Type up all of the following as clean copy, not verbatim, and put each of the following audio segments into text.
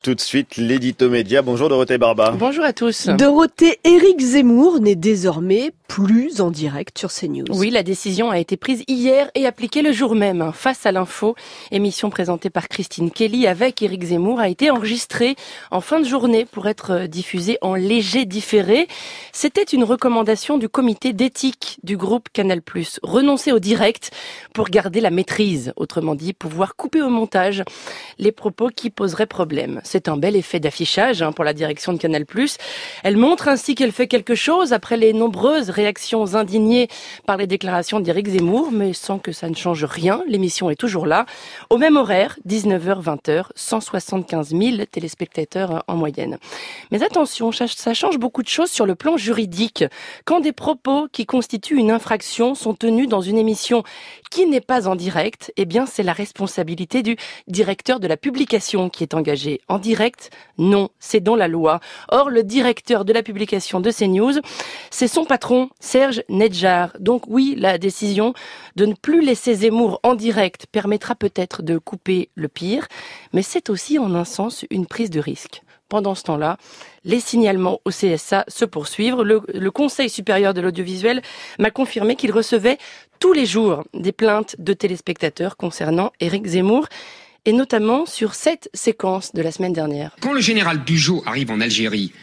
Tout de suite, l'édito média. Bonjour Dorothée Barba. Bonjour à tous. Dorothée, Éric Zemmour n'est désormais plus en direct sur CNews. Oui, la décision a été prise hier et appliquée le jour même. Face à l'info, émission présentée par Christine Kelly avec Éric Zemmour a été enregistrée en fin de journée pour être diffusée en léger différé. C'était une recommandation du comité d'éthique du groupe Canal+. Renoncer au direct pour garder la maîtrise. Autrement dit, pouvoir couper au montage les propos qui poseraient problème. C'est un bel effet d'affichage pour la direction de Canal+. Elle montre ainsi qu'elle fait quelque chose après les nombreuses réactions indignées par les déclarations d'Éric Zemmour, mais sans que ça ne change rien. L'émission est toujours là. Au même horaire, 19h-20h, 175 000 téléspectateurs en moyenne. Mais attention, ça change beaucoup de choses sur le plan juridique. Quand des propos qui constituent une infraction sont tenus dans une émission qui n'est pas en direct, eh bien c'est la responsabilité du directeur de la publication qui est engagé. En direct, non, c'est dans la loi. Or, le directeur de la publication de CNews, c'est son patron, Serge Nedjar. Donc oui, la décision de ne plus laisser Zemmour en direct permettra peut-être de couper le pire, mais c'est aussi en un sens une prise de risque. Pendant ce temps-là, les signalements au CSA se poursuivent. Le Conseil supérieur de l'audiovisuel m'a confirmé qu'il recevait tous les jours des plaintes de téléspectateurs concernant Éric Zemmour, et notamment sur cette séquence de la semaine dernière. Quand le général Bugeaud arrive en Algérie,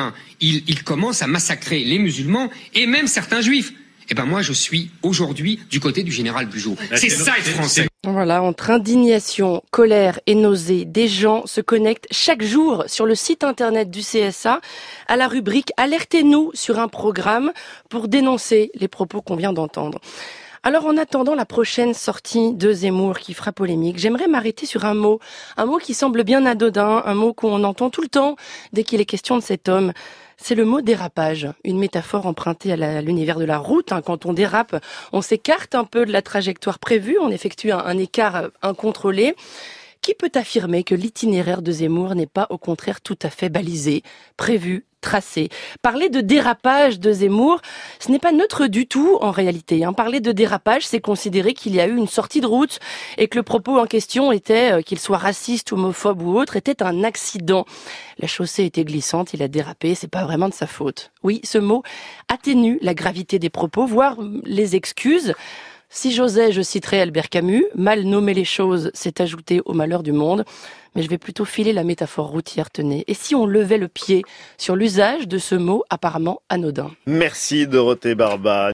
il commence à massacrer les musulmans et même certains juifs. Moi, je suis aujourd'hui du côté du général Bugeaud. C'est ça être français. Voilà, entre indignation, colère et nausée, des gens se connectent chaque jour sur le site internet du CSA à la rubrique « Alertez-nous » sur un programme pour dénoncer les propos qu'on vient d'entendre. Alors, en attendant la prochaine sortie de Zemmour qui fera polémique, j'aimerais m'arrêter sur un mot qui semble bien anodin, un mot qu'on entend tout le temps dès qu'il est question de cet homme. C'est le mot dérapage, une métaphore empruntée à l'univers de la route. Quand on dérape, on s'écarte un peu de la trajectoire prévue, on effectue un écart incontrôlé. Qui peut affirmer que l'itinéraire de Zemmour n'est pas au contraire tout à fait balisé, prévu, tracé? Parler de dérapage de Zemmour, ce n'est pas neutre du tout en réalité. Parler de dérapage, c'est considérer qu'il y a eu une sortie de route et que le propos en question était, qu'il soit raciste, homophobe ou autre, était un accident. La chaussée était glissante, il a dérapé, c'est pas vraiment de sa faute. Oui, ce mot atténue la gravité des propos, voire les excuses. Si j'osais, je citerais Albert Camus. Mal nommer les choses, c'est ajouter au malheur du monde. Mais je vais plutôt filer la métaphore routière, tenez. Et si on levait le pied sur l'usage de ce mot apparemment anodin? Merci Dorothée Barba.